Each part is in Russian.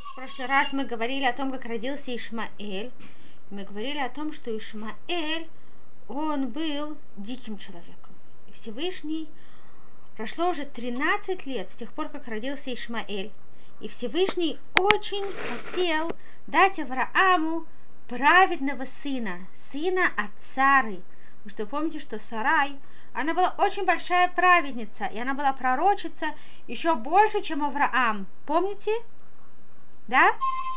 Вот в прошлый раз мы говорили о том, как родился Ишмаэль. Мы говорили о том, что Ишмаэль, он был диким человеком. И Всевышний, прошло уже 13 лет с тех пор, как родился Ишмаэль. И Всевышний очень хотел дать Аврааму праведного сына, сына от Сары. Потому что помните, что Сарай, она была очень большая праведница, и она была пророчица еще больше, чем Авраам. Помните? Да?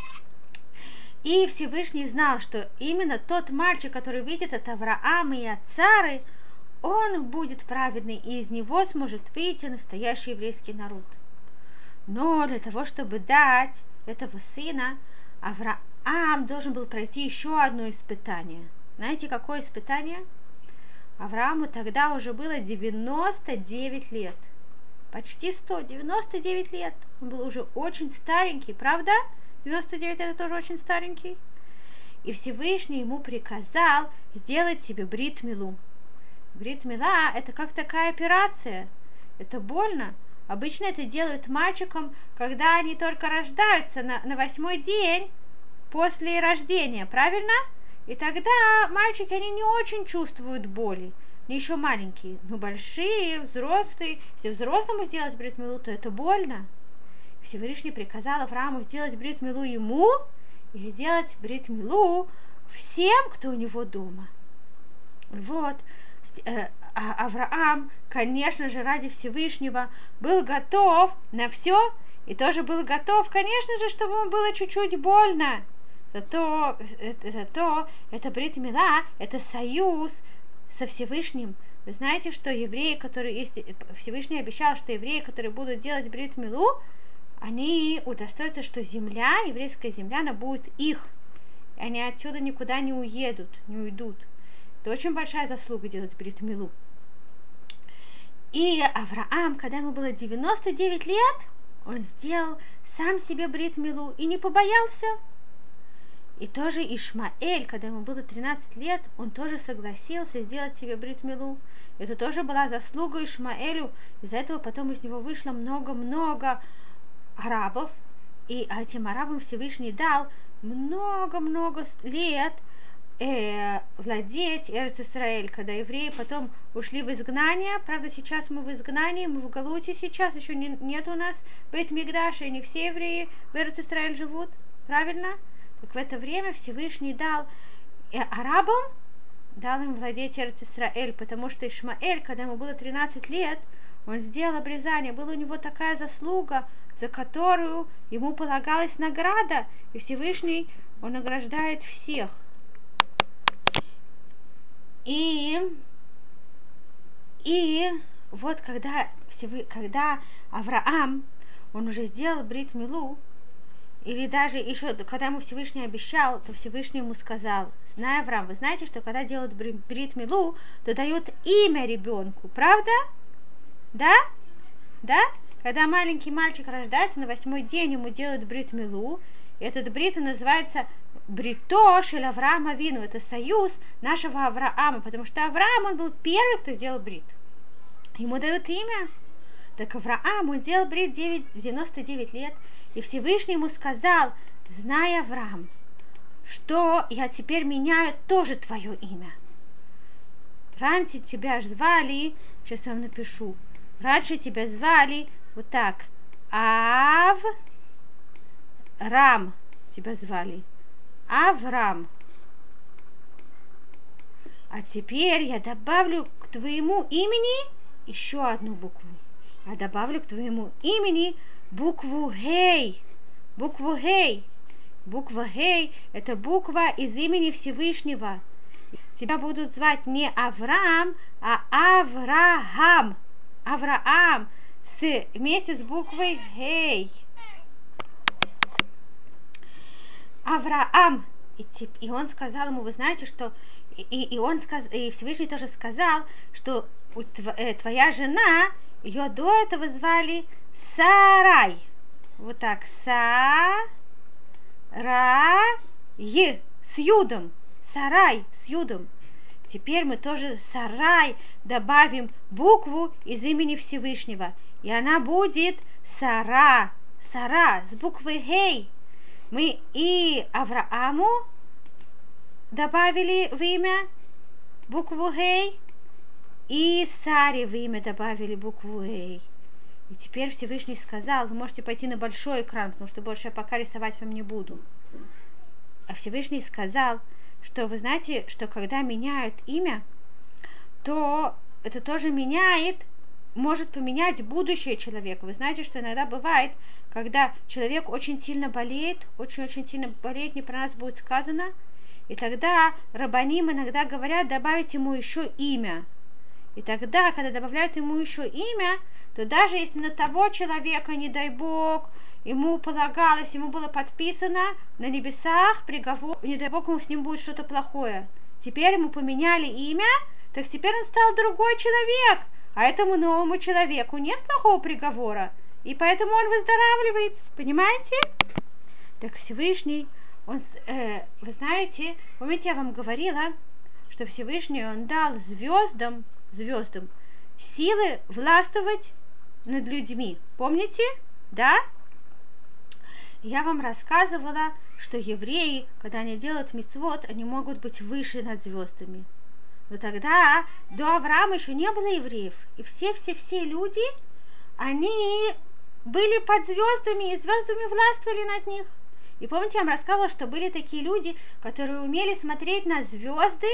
И Всевышний знал, что именно тот мальчик, который видит от Авраама и от Сары, он будет праведный, и из него сможет выйти настоящий еврейский народ. Но для того, чтобы дать этого сына, Авраам должен был пройти еще одно испытание. Знаете, какое испытание? Аврааму тогда уже было 99 лет. Почти 100, 99 лет. Он был уже очень старенький, правда? 99 это тоже очень старенький. И Всевышний ему приказал сделать себе брит-милу. Брит-мила это как такая операция. Это больно. Обычно это делают мальчикам, когда они только рождаются на 8-й день после рождения, правильно? И тогда мальчики, они не очень чувствуют боли. Они еще маленькие, но большие, взрослые. Если взрослому сделать брит-милу, то это больно. Всевышний приказал Аврааму сделать брит-милу ему и сделать брит-милу всем, кто у него дома. Вот. Авраам, конечно же, ради Всевышнего был готов на все, и тоже был готов, конечно же, чтобы ему было чуть-чуть больно. Зато это брит-мила, это союз со Всевышним. Вы знаете, что евреи, которые Всевышний обещал, что евреи, которые будут делать брит-милу, они удостоятся, что земля, еврейская земля, она будет их. И они отсюда никуда не уедут, не уйдут. Это очень большая заслуга делать брит-милу. И Авраам, когда ему было 99 лет, он сделал сам себе брит-милу и не побоялся. И тоже Ишмаэль, когда ему было 13 лет, он тоже согласился сделать себе брит-милу. Это тоже была заслуга Ишмаэлю. Из-за этого потом из него вышло много-много арабов. И этим арабам Всевышний дал много-много лет владеть Эрец-Исраэль, когда евреи потом ушли в изгнание. Правда, сейчас мы в изгнании, мы в Галуте сейчас, еще нет у нас Бейт-Микдаша, и не все евреи в Эрец-Исраэль живут. Правильно? Так в это время Всевышний дал арабам, дал им владеть Эрец-Исраэль, потому что Ишмаэль, когда ему было 13 лет, он сделал обрезание, была у него такая заслуга, за которую ему полагалась награда, и Всевышний, он награждает всех. И вот когда Авраам, он уже сделал брит-милу, или даже еще, когда ему Всевышний обещал, то Всевышний ему сказал: знай, Авраам, вы знаете, что когда делают брит-милу, то дают имя ребенку, правда? Да? Да? Когда маленький мальчик рождается, на 8-й день ему делают брит-милу, и этот брит называется брито шель Авраам Авину, это союз нашего Авраама, потому что Авраам, он был первый, кто сделал брит. Ему дают имя. Так Авраам, он делал брит в 99 лет, и Всевышний ему сказал: знай, Авраам, что я теперь меняю тоже твое имя. Раньше тебя звали, сейчас я вам напишу, раньше тебя звали вот так, Рам тебя звали, Авраам. А теперь я добавлю к твоему имени еще одну букву. Я добавлю к твоему имени букву Гей. Букву Гей. Буква Гей – это буква из имени Всевышнего. Тебя будут звать не Авраам, а Авраам. Авраам вместе с буквой Гей. Авраам. И он сказал ему, вы знаете, что и Всевышний тоже сказал, что твоя жена, ее до этого звали Сарай. Вот так. Сарай с юдом. Сарай с юдом. Теперь мы тоже Сарай добавим букву из имени Всевышнего. И она будет Сара. Сара с буквой Гей. Мы и Аврааму добавили в имя букву Гей, и Саре в имя добавили букву Гей. И теперь Всевышний сказал, вы можете пойти на большой экран, потому что больше я пока рисовать вам не буду. А Всевышний сказал, что вы знаете, что когда меняют имя, то это тоже может поменять будущее человека. Вы знаете, что иногда бывает, когда человек очень сильно болеет, очень-очень сильно болеет, не про нас будет сказано, и тогда рабаним иногда говорят добавить ему еще имя. И тогда, когда добавляют ему еще имя, то даже если на того человека, не дай Бог, ему полагалось, ему было подписано на небесах приговор, не дай Бог, ему с ним будет что-то плохое. Теперь ему поменяли имя, так теперь он стал другой человек, а этому новому человеку нет плохого приговора, и поэтому он выздоравливает, понимаете? Так Всевышний, вы знаете, помните, я вам говорила, что Всевышний, он дал звездам силы властвовать над людьми. Помните? Да? Я вам рассказывала, что евреи, когда они делают мицвот, они могут быть выше над звездами. Но тогда до Авраама еще не было евреев. И все люди, они были под звездами, и звездами властвовали над них. И помните, я вам рассказывала, что были такие люди, которые умели смотреть на звезды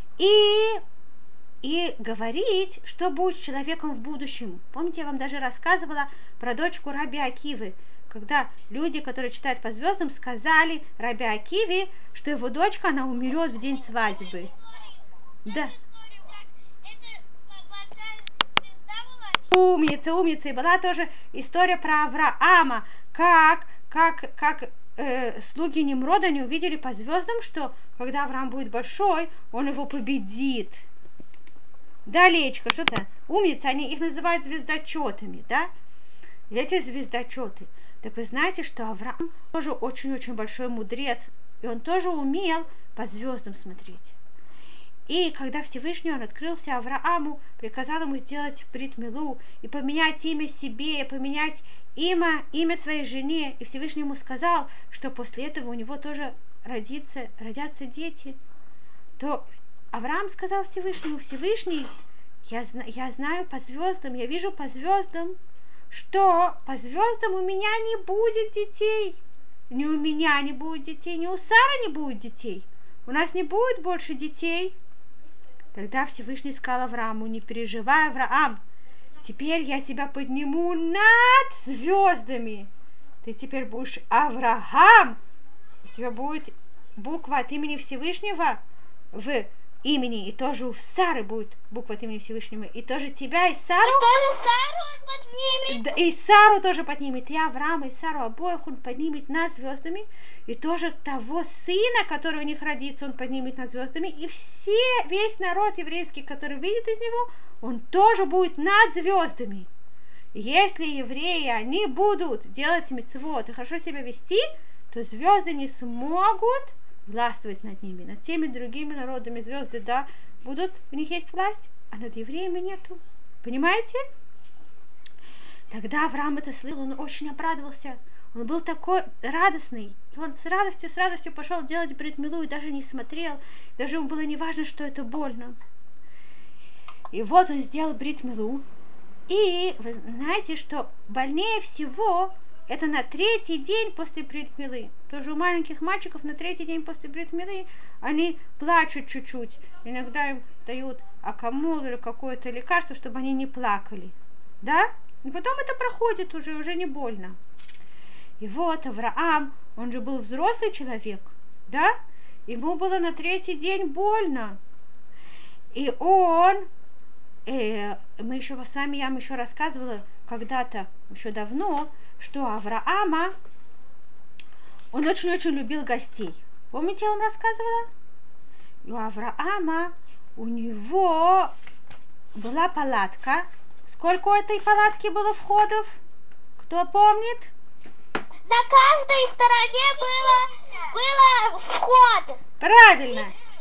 и говорить, что будет с человеком в будущем. Помните, я вам даже рассказывала про дочку Раби Акивы, когда люди, которые читают по звездам, сказали Раби Акиве, что его дочка, она умрет в день свадьбы. Да. Умница. И была тоже история про Авраама, как слуги Немрода не увидели по звездам, что когда Авраам будет большой, он его победит. Да, Лечка, что-то. Умница, они их называют звездочетами, да? Эти звездочеты. Так вы знаете, что Авраам тоже очень-очень большой мудрец, и он тоже умел по звездам смотреть. И когда Всевышний он открылся Аврааму, приказал ему сделать брит милу и поменять имя себе, поменять имя своей жене, и Всевышний ему сказал, что после этого у него тоже родятся дети, то Авраам сказал Всевышнему: Всевышний, я знаю по звездам, я вижу по звездам, что по звездам у меня не будет детей. Ни у меня не будет детей, ни у Сары не будет детей. У нас не будет больше детей. Тогда Всевышний сказал Аврааму: не переживай, Авраам, теперь я тебя подниму над звездами. Ты теперь будешь Авраам. У тебя будет буква от имени Всевышнего в имени, и тоже у Сары будет буква от имени Всевышнего, и тоже тебя, и Сару. И тоже Сару он поднимет. Да, и Сару тоже поднимет, и Авраама, и Сару обоих он поднимет над звездами, и тоже того сына, который у них родится, он поднимет над звездами, и весь народ еврейский, который выйдет из него, он тоже будет над звездами. Если евреи, они будут делать мицвот и хорошо себя вести, то звезды не смогут властвовать над ними. Над теми другими народами звезды, да, будут, у них есть власть, а над евреями нету. Понимаете? Тогда Авраам это слышал, он очень обрадовался. Он был такой радостный. И он с радостью пошел делать брит милу и даже не смотрел. Даже ему было не важно, что это больно. И вот он сделал брит милу. И вы знаете, что больнее всего это на третий день после брит милы. Тоже у маленьких мальчиков на третий день после брит милы они плачут чуть-чуть. Иногда им дают акамол или какое-то лекарство, чтобы они не плакали. Да? И потом это проходит уже не больно. И вот Авраам, он же был взрослый человек, да? Ему было на третий день больно. И он, я вам еще рассказывала когда-то, еще давно, что Авраама, он очень-очень любил гостей. Помните, я вам рассказывала? И у Авраама, у него была палатка. Сколько у этой палатки было входов? Кто помнит? На каждой стороне было вход. Правильно.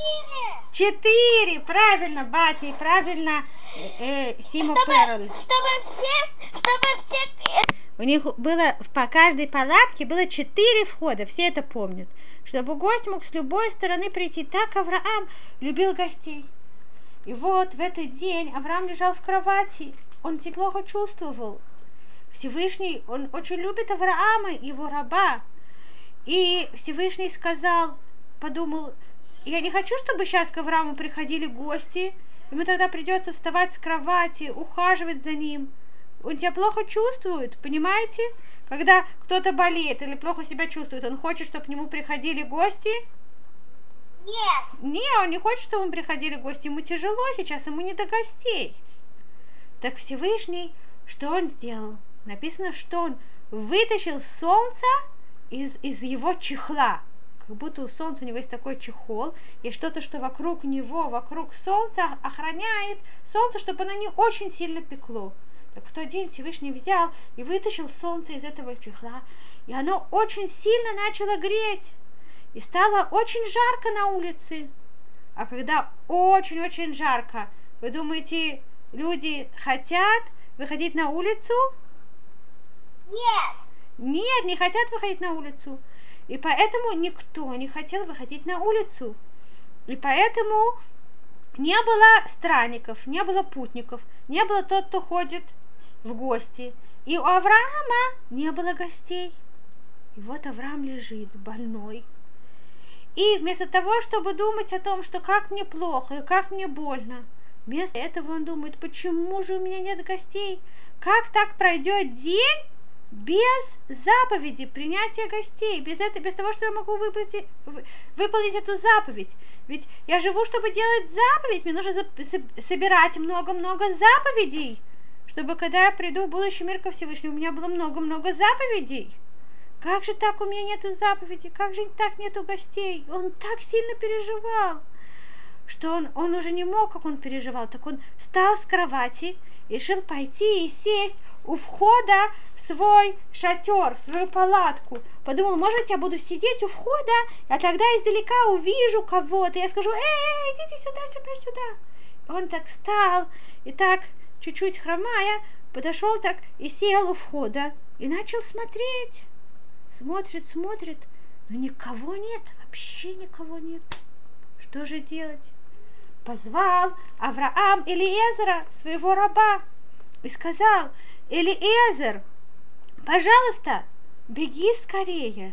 4, правильно, Батя, правильно, Сима Перл. Чтобы все У них было, по каждой палатке было 4 входа, все это помнят. Чтобы гость мог с любой стороны прийти. Так Авраам любил гостей. И вот в этот день Авраам лежал в кровати. Он себя плохо чувствовал. Всевышний, он очень любит Авраама, его раба. И Всевышний сказал, подумал, я не хочу, чтобы сейчас к Аврааму приходили гости. Ему тогда придется вставать с кровати, ухаживать за ним. Он тебя плохо чувствует, понимаете? Когда кто-то болеет или плохо себя чувствует, он хочет, чтобы к нему приходили гости? Нет. Не, он не хочет, чтобы ему приходили гости. Ему тяжело сейчас, ему не до гостей. Так Всевышний, что он сделал? Написано, что он вытащил солнце из его чехла. Как будто у солнца у него есть такой чехол, и что-то, что вокруг него, вокруг солнца охраняет солнце, чтобы оно не очень сильно пекло. Так в тот день Всевышний взял и вытащил солнце из этого чехла, и оно очень сильно начало греть, и стало очень жарко на улице. А когда очень-очень жарко, вы думаете, люди хотят выходить на улицу? Нет. Нет, не хотят выходить на улицу. И поэтому никто не хотел выходить на улицу. И поэтому не было странников, не было путников, не было тот, кто ходит в гости. И у Авраама не было гостей. И вот Авраам лежит больной. И вместо того, чтобы думать о том, что как мне плохо и как мне больно, вместо этого он думает, почему же у меня нет гостей? Как так пройдет день без заповеди принятия гостей, без того, что я могу выполнить эту заповедь? Ведь я живу, чтобы делать заповедь, мне нужно собирать много-много заповедей, чтобы когда я приду в будущий мир ко Всевышнему, у меня было много-много заповедей. Как же так у меня нету заповедей, как же так нету гостей? Он так сильно переживал, что он уже не мог, как он переживал. Так он встал с кровати и решил пойти и сесть у входа в свой шатер, в свою палатку. Подумал, может, я буду сидеть у входа, а тогда издалека увижу кого-то. Я скажу, идите сюда, сюда, сюда. Он так встал и так, чуть-чуть хромая, подошел так и сел у входа и начал смотреть. Смотрит, но никого нет, вообще никого нет. Что же делать? Позвал Авраам Элиезера, своего раба, и сказал, Элиезер, пожалуйста, беги скорее,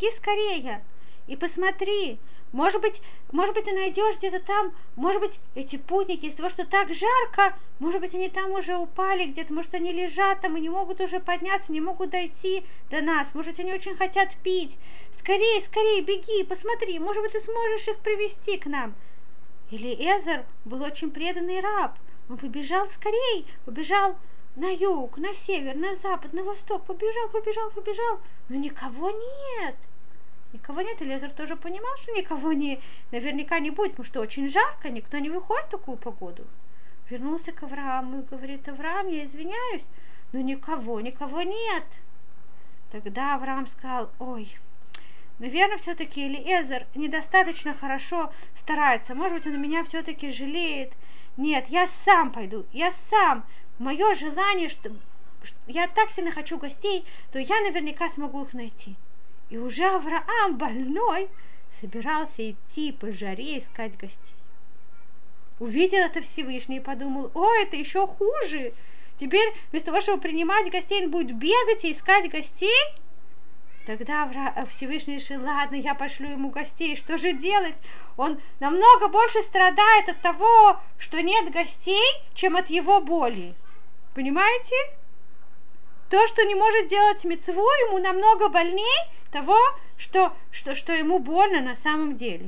и посмотри, может быть, ты найдешь где-то там, может быть, эти путники, из-за того, что так жарко, может быть, они там уже упали где-то, может, они лежат там и не могут уже подняться, не могут дойти до нас, может, они очень хотят пить. Скорее, беги, посмотри, может быть, ты сможешь их привести к нам. Элиезер был очень преданный раб, он побежал скорее, побежал на юг, на север, на запад, на восток, побежал, но никого нет. Элиезер тоже понимал, что никого наверняка не будет, потому что очень жарко, никто не выходит в такую погоду. Вернулся к Аврааму и говорит, Авраам, я извиняюсь, но никого нет. Тогда Авраам сказал, наверное, все-таки Элиезер недостаточно хорошо старается, может быть, он меня все-таки жалеет. Нет, я сам пойду, мое желание, что я так сильно хочу гостей, то я наверняка смогу их найти. И уже Авраам, больной, собирался идти по жаре искать гостей. Увидел это Всевышний и подумал, это еще хуже. Теперь вместо того, чтобы принимать гостей, он будет бегать и искать гостей. Тогда Всевышний решил, ладно, я пошлю ему гостей, что же делать? Он намного больше страдает от того, что нет гостей, чем от его боли. Понимаете? То, что не может делать мицву, ему намного больней того, что ему больно на самом деле.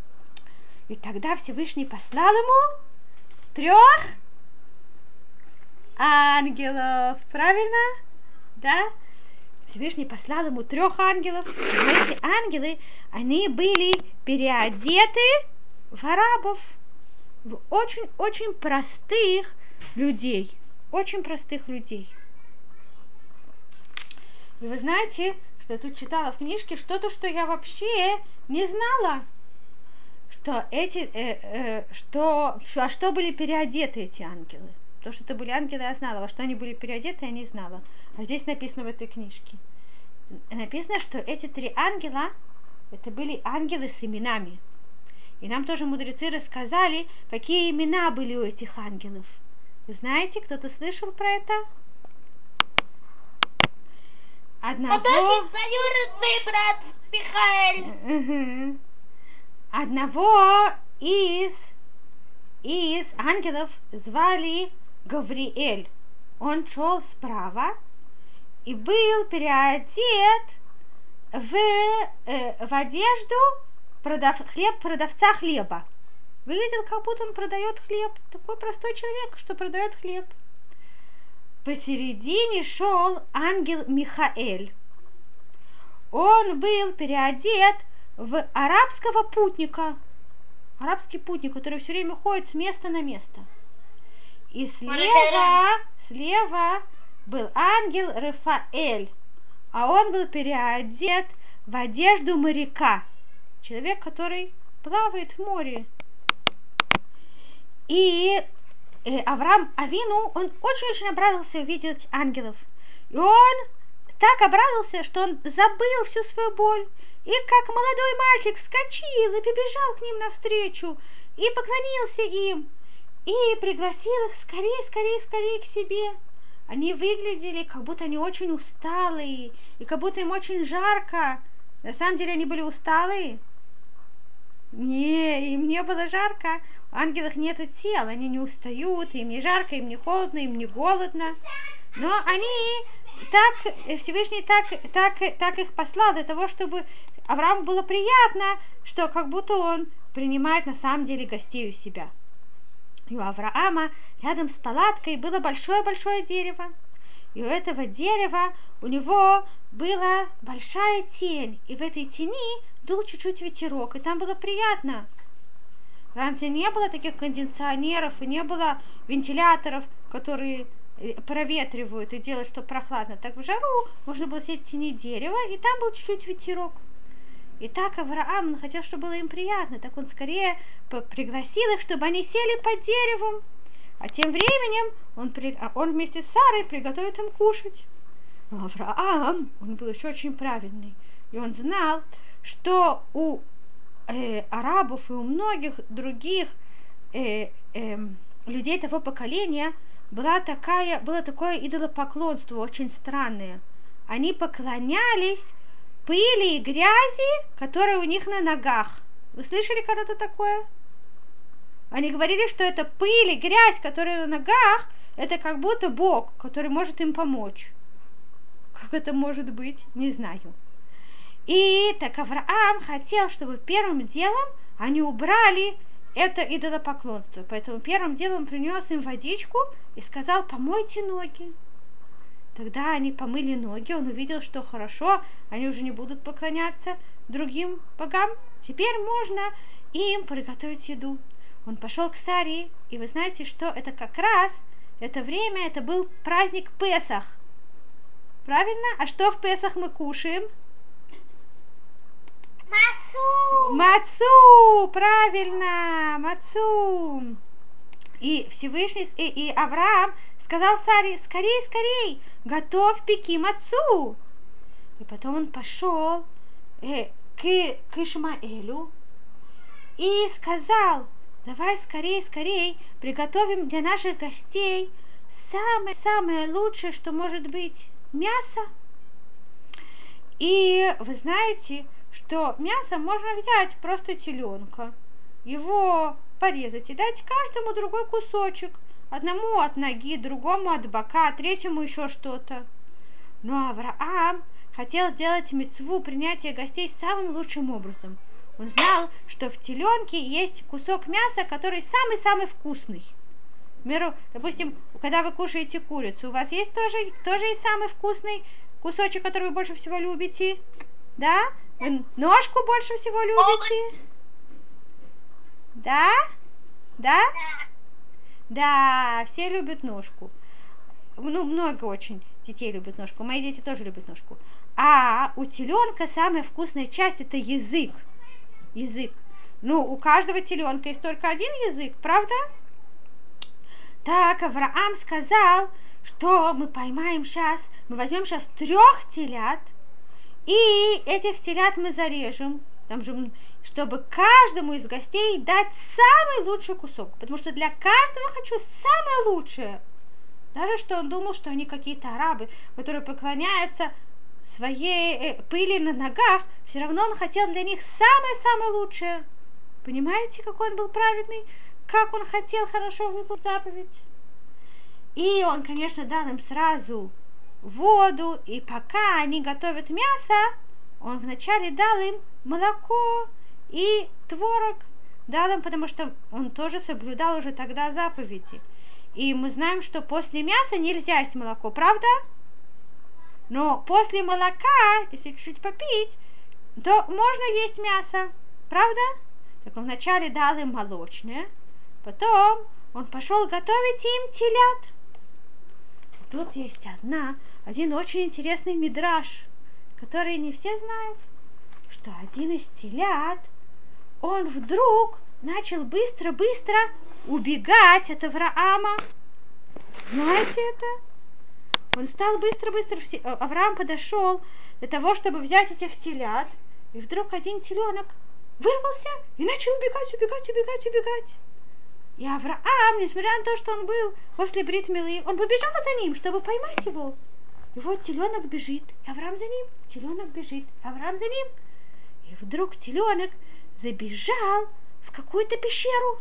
И тогда Всевышний послал ему 3 ангелов. Правильно? Да? Всевышний послал ему 3 ангелов. И эти ангелы, они были переодеты в арабов, в очень простых людей. Очень простых людей. И вы знаете, что я тут читала в книжке что-то, что я вообще не знала. Во что были переодеты эти ангелы. То, что это были ангелы, я знала. Во что они были переодеты, я не знала. А здесь написано в этой книжке. Написано, что эти 3 ангела, это были ангелы с именами. И нам тоже мудрецы рассказали, какие имена были у этих ангелов. Вы знаете, кто-то слышал про это? Одного... двоюродный брат Михаил. Одного из ангелов звали Гавриэль. Он шел справа и был переодет в одежду продавца хлеба. Выглядел, как будто он продает хлеб. Такой простой человек, что продает хлеб. Посередине шел ангел Михаэль. Он был переодет в арабского путника. Арабский путник, который все время ходит с места на место. И слева был ангел Рафаэль. А он был переодет в одежду моряка. Человек, который плавает в море. И Авраам Авину, он очень-очень обрадовался увидеть ангелов. И он так обрадовался, что он забыл всю свою боль. И как молодой мальчик вскочил и побежал к ним навстречу. И поклонился им. И пригласил их скорее к себе. Они выглядели, как будто они очень усталые. И как будто им очень жарко. На самом деле они были усталые. Не, им не было жарко. У ангелов нету тел, они не устают, им не жарко, им не холодно, им не голодно. Но они Всевышний так их послал для того, чтобы Аврааму было приятно, что как будто он принимает на самом деле гостей у себя. И у Авраама рядом с палаткой было большое-большое дерево. И у этого дерева у него была большая тень. И в этой тени дул чуть-чуть ветерок. И там было приятно. Раньше не было таких кондиционеров и не было вентиляторов, которые проветривают и делают, чтобы прохладно. Так в жару можно было сидеть в тени дерева, и там был чуть-чуть ветерок. И так Авраам, он хотел, чтобы было им приятно, так он скорее пригласил их, чтобы они сели под деревом. А тем временем он вместе с Сарой приготовит им кушать. Но Авраам, он был еще очень правильный. И он знал, что у арабов и у многих других людей того поколения было такое идолопоклонство очень странное. Они поклонялись пыли и грязи, которые у них на ногах. Вы слышали когда-то такое? Они говорили, что это пыль и грязь, которые на ногах, это как будто Бог, который может им помочь. Как это может быть? Не знаю. И так Авраам хотел, чтобы первым делом они убрали это идолопоклонство. Поэтому первым делом он принес им водичку и сказал: помойте ноги. Тогда они помыли ноги, он увидел, что хорошо, они уже не будут поклоняться другим богам. Теперь можно им приготовить еду. Он пошел к Саре, и вы знаете, что это как раз, это время, это был праздник Песах. Правильно? А что в Песах мы кушаем? Мацу! Мацу! Правильно! Мацу! И Всевышний, и Авраам сказал Саре: скорей, готовь, пеки мацу. И потом он пошел к Ишмаэлю и сказал: давай скорей приготовим для наших гостей самое лучшее, что может быть, мясо. И вы знаете, что мясо можно взять просто теленка, его порезать и дать каждому другой кусочек. Одному от ноги, другому от бока, третьему еще что-то. Но Авраам хотел сделать мицву принятия гостей самым лучшим образом. Он знал, что в теленке есть кусок мяса, который самый-самый вкусный. К примеру, допустим, когда вы кушаете курицу, у вас есть тоже есть самый вкусный кусочек, который вы больше всего любите? Да? Вы ножку больше всего любите? Да? Да? Да, все любят ножку. Ну, много очень детей любят ножку. Мои дети тоже любят ножку. А у теленка самая вкусная часть — это язык. Язык. Ну, у каждого теленка есть только один язык, правда? Так Авраам сказал, что мы поймаем сейчас мы возьмем сейчас 3 телят, и этих телят мы зарежем, там же, чтобы каждому из гостей дать самый лучший кусок, потому что для каждого хочу самое лучшее. Даже что он думал, что они какие-то арабы, которые поклоняются своей пыли на ногах, все равно он хотел для них самое-самое лучшее. Понимаете, какой он был праведный? Как он хотел хорошо выполнить заповедь? И он, конечно, дал им сразу воду, и пока они готовят мясо, он вначале дал им молоко и творог. Дал им, потому что он тоже соблюдал уже тогда заповеди. И мы знаем, что после мяса нельзя есть молоко, правда? Но после молока, если чуть-чуть попить, то можно есть мясо, правда? Так он вначале дал им молочное, потом он пошел готовить им телят. И тут есть один очень интересный мидраш, который не все знают, что один из телят, он вдруг начал быстро-быстро убегать от Авраама. Знаете это? Он стал быстро-быстро, Авраам подошел для того, чтобы взять этих телят, и вдруг один теленок вырвался и начал убегать. И Авраам, несмотря на то, что он был после брит милы, он побежал за ним, чтобы поймать его. И вот теленок бежит, и Авраам за ним, теленок бежит, Авраам за ним. И вдруг теленок забежал в какую-то пещеру.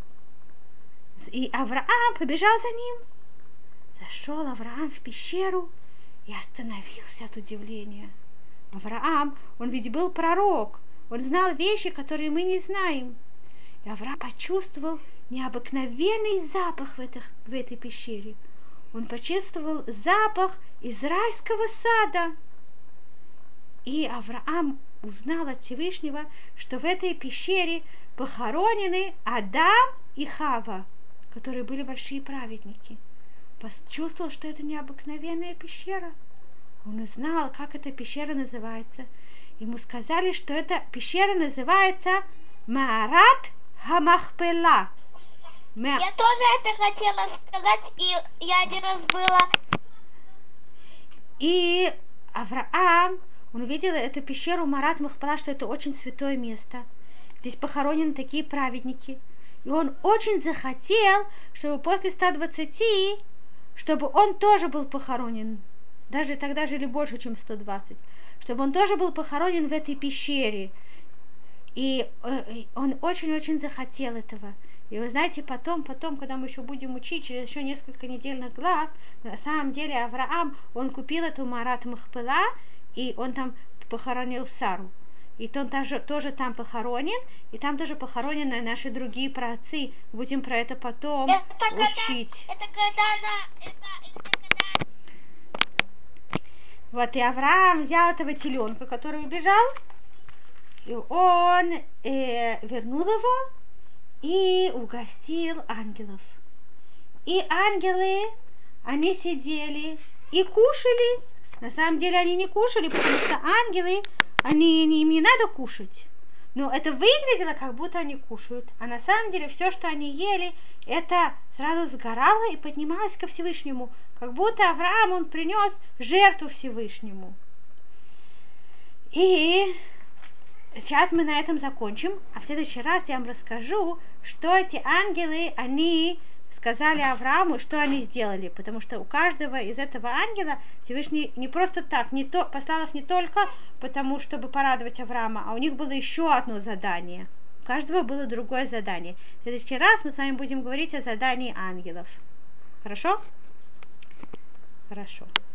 И Авраам побежал за ним. Зашел Авраам в пещеру и остановился от удивления. Авраам, он ведь был пророк, он знал вещи, которые мы не знаем. И Авраам почувствовал необыкновенный запах в этой пещере. Он почувствовал запах из райского сада. И Авраам узнал от Всевышнего, что в этой пещере похоронены Адам и Хава, которые были большие праведники. Почувствовал, что это необыкновенная пещера. Он узнал, как эта пещера называется. Ему сказали, что эта пещера называется Маарат Хамахпела. Я тоже это хотела сказать, и я один раз была. И Авраам, он увидел эту пещеру Маарат Хамахпела, что это очень святое место. Здесь похоронены такие праведники. И он очень захотел, чтобы после 120, чтобы он тоже был похоронен. Даже тогда жили больше, чем 120. Чтобы он тоже был похоронен в этой пещере. И он очень-очень захотел этого. И вы знаете, потом, когда мы еще будем учить, через еще несколько недельных глав, на самом деле Авраам, он купил эту Маарат Махпела, и он там похоронил Сару. И он тоже там похоронен, и там тоже похоронены наши другие праотцы. Будем про это потом учить. Вот и Авраам взял этого теленка, который убежал, и он вернул его и угостил ангелов. И ангелы, они сидели и кушали. На самом деле они не кушали, потому что ангелы, им не надо кушать. Но это выглядело, как будто они кушают. А на самом деле все, что они ели, это сразу сгорало и поднималось ко Всевышнему. Как будто Авраам, он принес жертву Всевышнему. И сейчас мы на этом закончим. А в следующий раз я вам расскажу, что эти ангелы, они сказали Аврааму, что они сделали. Потому что у каждого из этого ангела Всевышний не просто так, послал их не только потому, чтобы порадовать Авраама, а у них было еще одно задание. У каждого было другое задание. В следующий раз мы с вами будем говорить о задании ангелов. Хорошо? Хорошо.